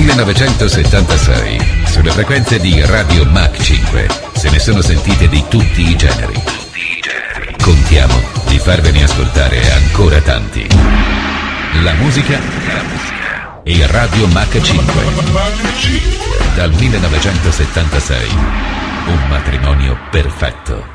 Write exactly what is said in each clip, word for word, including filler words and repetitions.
millenovecentosettantasei, sulle frequenze di Radio Mach cinque, se ne sono sentite di tutti i generi. Contiamo di farvene ascoltare ancora tanti. La musica e Radio Mach cinque. Dal millenovecentosettantasei, un matrimonio perfetto.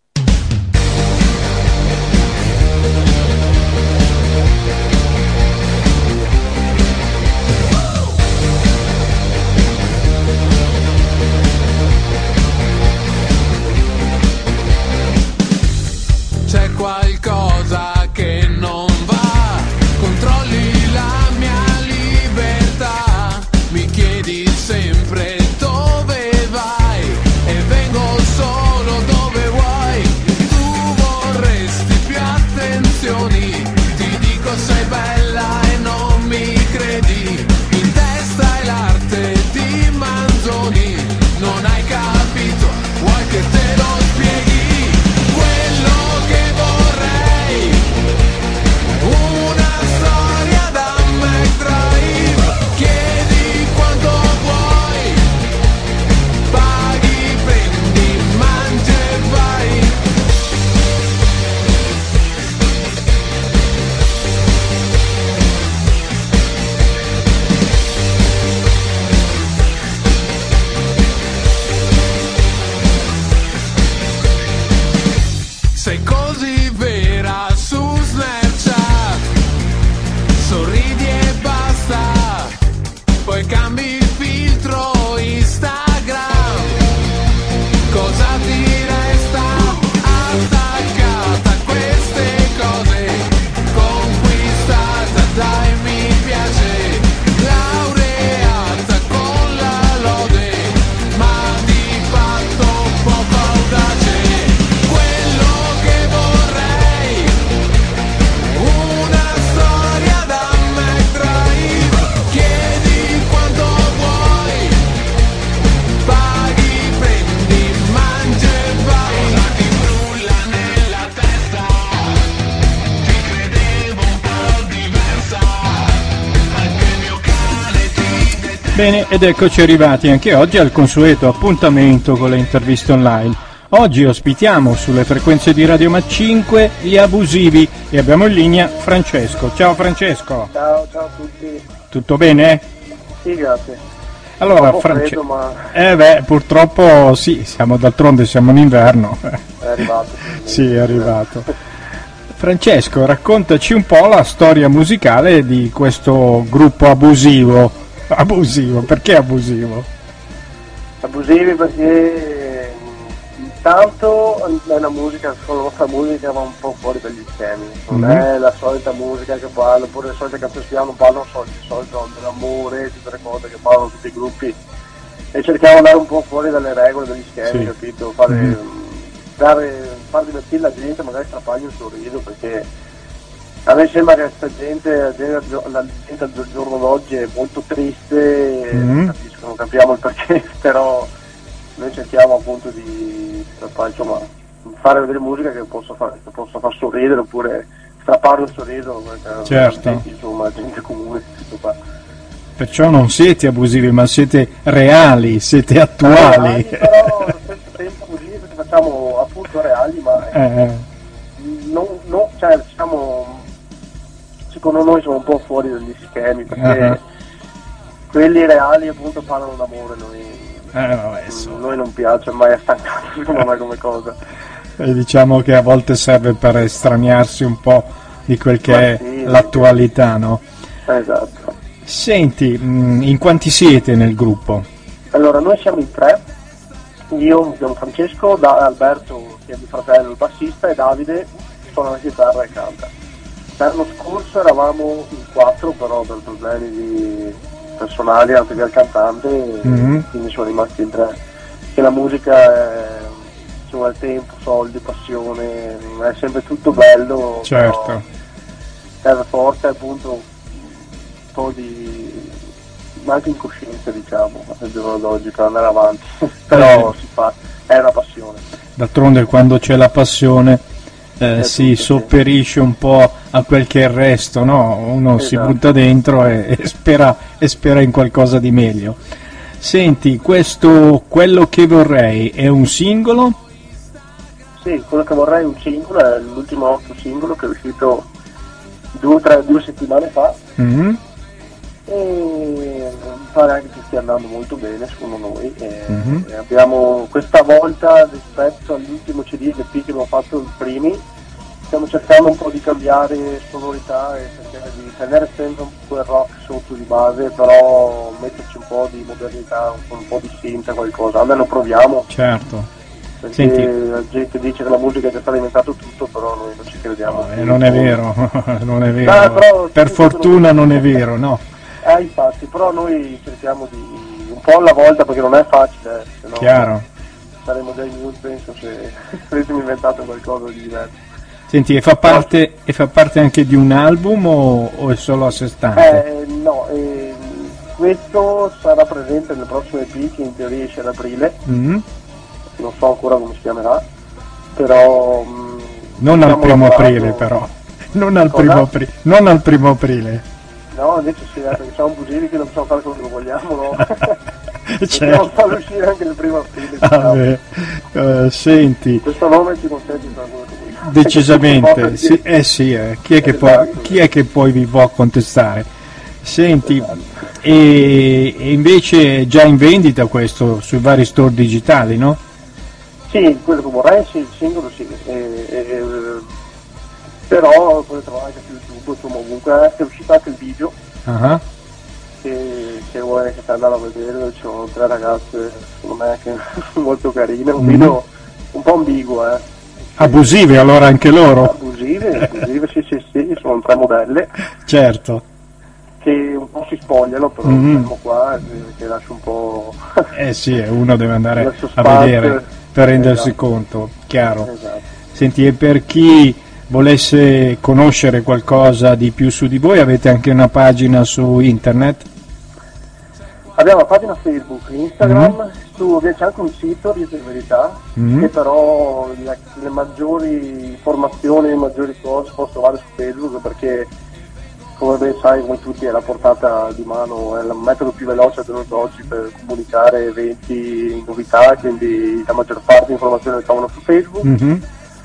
C'è qualcosa che non va, controlli la mia libertà, mi chiedi sempre dove vai e vengo solo dove vuoi, tu vorresti più attenzioni, ti dico sei bella e non mi credi, in testa è l'arte di Manzoni, non hai capito, vuoi che te lo spieghi? Una storia da McDrive, chiedi quanto vuoi, paghi, prendi, mangi e vai. Sei così vera su Snapchat, sorridi e basta, poi cambi il filtro Instagram, cosa ti resta attaccata a queste cose, conquistata dai mi piace, laureata con la lode, ma di fatto poco audace, quello che vorrei, una storia da McDrive, chiedi quanto vuoi, paghi, prendi, mangi e vai. Cosa ti frulla nella testa? Ti credevo un po' diversa, anche il mio cane ti detesta. Bene, ed eccoci arrivati anche oggi al consueto appuntamento con le interviste online. Oggi ospitiamo sulle frequenze di Radio Mach cinque gli Abusivi e abbiamo in linea Francesco. Ciao Francesco. Ciao, ciao a tutti. Tutto bene? Sì, grazie. Allora, Un po' freddo, Francesco. ma Eh beh, purtroppo sì, siamo d'altronde siamo in inverno. è arrivato. Sì, è arrivato. Francesco, raccontaci un po' la storia musicale di questo gruppo abusivo. Abusivo, perché abusivo? Abusivi perché intanto è una musica, la nostra musica va un po' fuori dagli schemi, non Mhm. è la solita musica che parla, oppure le solite canzoni non parlano solo di solito dell'amore, tutte le cose che parlano tutti i gruppi, e cerchiamo di andare un po' fuori dalle regole, dagli schemi, Sì. capito? Fare, Mhm. dare, far divertire la gente, magari strappargli un sorriso, perché a me sembra che questa gente, la gente, la gente al giorno d'oggi è molto triste, Mhm. non capisco, non capiamo il perché, però noi cerchiamo appunto di strappare, insomma, fare vedere musica che possa far, che possa far sorridere, oppure strappare un sorriso, perché Certo. insomma, gente comune, tutto qua. Perciò non siete abusivi, ma siete reali, siete attuali. Però allo stesso tempo così, perché facciamo appunto reali, ma Eh, non, non, cioè, diciamo, secondo noi sono un po' fuori dagli schemi, perché Ah. quelli reali appunto parlano d'amore, noi, eh, vabbè, so. noi non piace, mai è stancato secondo me come cosa. E diciamo che a volte serve per estraniarsi un po' di quel che Ma è sì, l'attualità, no? Esatto. Senti, mh, in quanti siete nel gruppo? Allora, noi siamo in tre, io mi chiamo Francesco, da Alberto, che è mio fratello, il bassista, e Davide, suona la chitarra e canta. L'anno scorso eravamo in quattro, però per problemi di personali, anche del cantante, Mhm. quindi sono rimasti in tre. Che la musica è, ci vuole tempo, soldi, passione, è sempre tutto bello, Certo. però serve forte appunto un po' di, ma anche incoscienza, diciamo, al giorno d'oggi per andare avanti, però Eh. si fa, è una passione. D'altronde quando c'è la passione eh, Eh, si tutto, sì. sopperisce un po' a quel che è il resto, no? Uno Esatto. si butta dentro e, e, spera, e spera in qualcosa di meglio. Senti, questo Quello che vorrei è un singolo? Sì, quello che vorrei è un singolo, è l'ultimo nostro singolo che è uscito due, tre, due settimane fa. Mm-hmm. E mi pare anche che stia andando molto bene secondo noi. E Mm-hmm. e abbiamo questa volta, rispetto all'ultimo C D e l'E P che abbiamo fatto i primi, stiamo cercando un po' di cambiare sonorità e cercare di tenere sempre un po' il rock sotto di base, però metterci un po' di modernità, un po', un po' di synth, qualcosa, almeno proviamo. Certo. Perché Senti. la gente dice che la musica è già stata inventato tutto, però noi non ci crediamo. No, eh, non è vero, non è vero. Ah, però, per sì, fortuna sono... non è vero, no? Eh, infatti, però noi cerchiamo di un po' alla volta, perché non è facile, eh, se no Chiaro. saremmo già in penso se avessimo inventato qualcosa di diverso. Senti, e fa parte, e fa parte anche di un album o, o è solo a sé stante? Eh, no, eh, questo sarà presente nel prossimo E P che in teoria esce ad aprile, Mm? non so ancora come si chiamerà, però... Mh, Non al stiamo primo lavorando- aprile però, non al Cosa? primo aprile, non al primo aprile. No, invece sì, eh, perché siamo busivi che non possiamo fare quello che vogliamo, no? Dobbiamo Certo. farlo uscire anche il primo aprile. Ah, diciamo. beh, eh, senti, Questo nome ci consente di fare quello che vogliamo. decisamente, sì, eh sì, eh, chi, è che poi, Esatto. chi è che poi vi può contestare? Senti, Esatto. e, e invece è già in vendita questo sui vari store digitali, no? Sì, quello che vorrei, sì, il singolo sì, e, e, e, però potete trovare anche su YouTube, insomma ovunque, è uscito anche il video, Ah, che, che vuole che stai andando a vedere, ci sono tre ragazze, secondo me anche molto carine, un Mhm. video un po' ambiguo, eh. abusive allora anche loro? Abusive, abusive, sì sì sì, sono tre modelle, Certo, che un po' si spogliano, però Mhm. siamo qua, eh, che lascio un po'... eh sì, eh, uno deve andare Verso a spazio. vedere per rendersi Esatto. conto, chiaro. Esatto. Senti, e per chi volesse conoscere qualcosa di più su di voi, avete anche una pagina su internet? Abbiamo una pagina Facebook, Instagram, su, c'è anche un sito di verità, Mm. che però le, le maggiori informazioni, le maggiori cose posso trovare su Facebook, perché come ben sai, come tutti, è la portata di mano, è il metodo più veloce ad oggi per comunicare eventi, novità, quindi la maggior parte delle informazioni le trovano su Facebook. Mhm.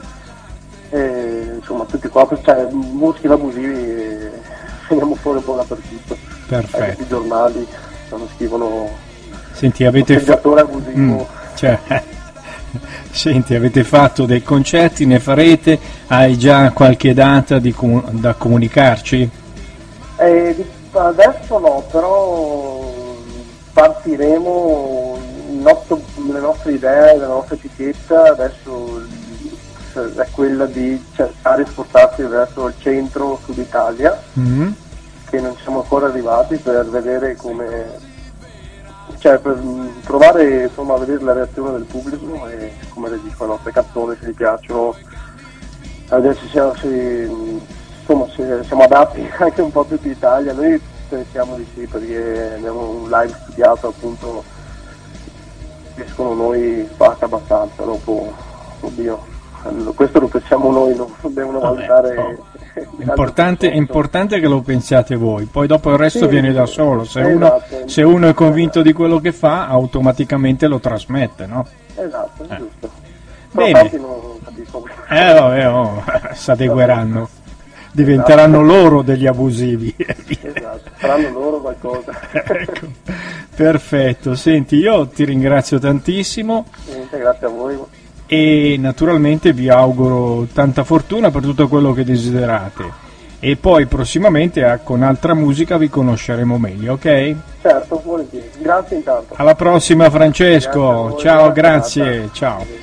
E, insomma, tutti qua, cioè musica abusivi e veniamo fuori un po' dappertutto. Anche Perfetto. i giornali quando scrivono Senti, avete fa- atteggiatore abusivo. Mm, cioè, senti, avete fatto dei concerti, ne farete? Hai già qualche data di comu- da comunicarci? Eh, di- adesso no, però partiremo, il nostro- le nostre idee, la nostra etichetta adesso è quella di cercare di spostarsi verso il centro sud Italia, Mm. che non siamo ancora arrivati, per vedere come, cioè per mh, provare insomma a vedere la reazione del pubblico e come reagiscono le nostre canzoni, se gli piacciono, a vedere se siamo, se, insomma, se siamo adatti anche un po' a tutta Italia. Noi pensiamo di sì, perché abbiamo un live studiato, appunto, che secondo noi spacca abbastanza. Dopo, oddio, questo lo pensiamo noi, non devono valutare. oh. Importante, è importante che lo pensiate voi, poi dopo il resto Sì, viene da solo. Se, esatto. uno, se uno è convinto di quello che fa, automaticamente lo trasmette, no? Esatto, è Eh. giusto. Però Bene. infatti non capisco. Eh vabbè, oh, si adegueranno, diventeranno loro degli abusivi. Esatto, faranno loro qualcosa. Ecco, perfetto. Senti, io ti ringrazio tantissimo Niente, grazie a voi. e naturalmente vi auguro tanta fortuna per tutto quello che desiderate. E poi prossimamente eh, con altra musica vi conosceremo meglio, ok? Certo, volentieri. Grazie intanto. Alla prossima Grazie a Francesco, voi, ciao, buona grazie, serata. ciao.